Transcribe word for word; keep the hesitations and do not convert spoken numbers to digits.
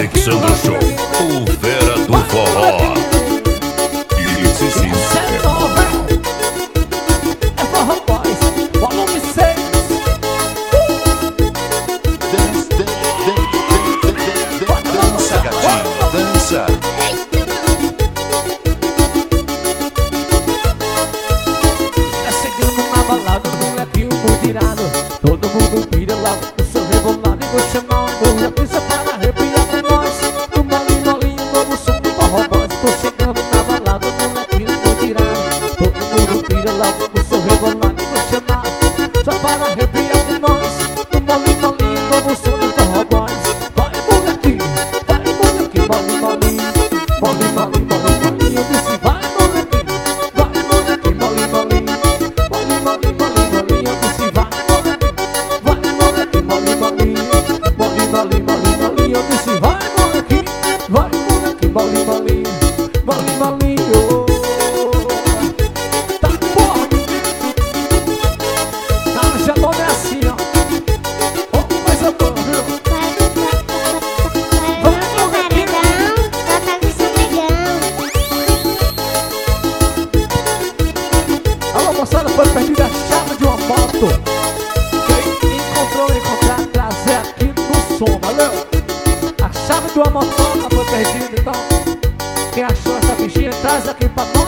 Alexandre Show, o Vera do Forró. E esse sim é forró. É Forró Boys, volume seis. Dança, dança, dança, gatinho, dança. Tá chegando na balada, o molequinho muito irado. Todo mundo vira lá, eu sou rebolado e vou chamar o amor. Já pisa para arrepiar pra nós. No molinho, molinho, novo som do Forró Boys. Tô chegando na balada, o molequinho muito irado. Todo mundo vira lá, eu sou rebolado e vou chamar. Só para arrepiar pra nós. No molinho, molinho, novo som do Forró Boys. Vai molequinho, vai molequinho, molinho, molinho. Molinho, molinho, molinho, molinho. Eu disse vai molequinho, vai molequinho, molinho, molinho. Molinho, molinho, molinho, molinho. Eu disse vai molequinho, vai molequinho, molinho, molinho. Molinho, molinho, molinho, molinho. Eu disse vai molequinho, vai molequinho, molinho, molinho. Molinho, molinho. Tá porra. Tá, já tô é assim, ó. Ó, mas eu tô, viu? Alô, moçada, foi perdida a chave de uma moto. Quem encontrou, encontrar, trazer aqui no som, valeu? A chave de uma moto foi perdida, então quem achou essa bichinha, traz aqui pra nós.